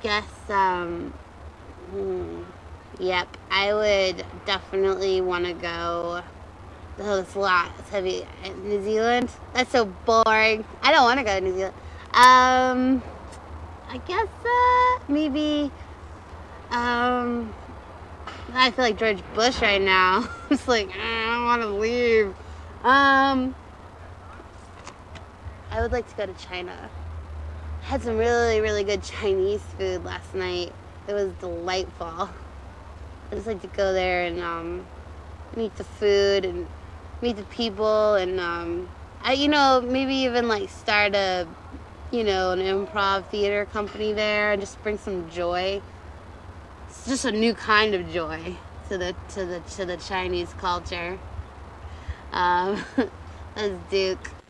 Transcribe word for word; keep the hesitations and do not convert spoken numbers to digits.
guess, um, hmm, yep, I would definitely want to go. Oh, it's a lot. It's heavy. New Zealand? That's so boring. I don't want to go to New Zealand. Um, I guess, uh, maybe, um, I feel like George Bush right now. It's like, I don't want to leave. Um, I would like to go to China. I had some really, really good Chinese food last night. It was delightful. I just like to go there and, um, meet the food and meet the people and, um, I, you know, maybe even, like, start a, you know, an improv theater company there and just bring some joy. It's just a new kind of joy to the to the to the Chinese culture. Um, that's Duke.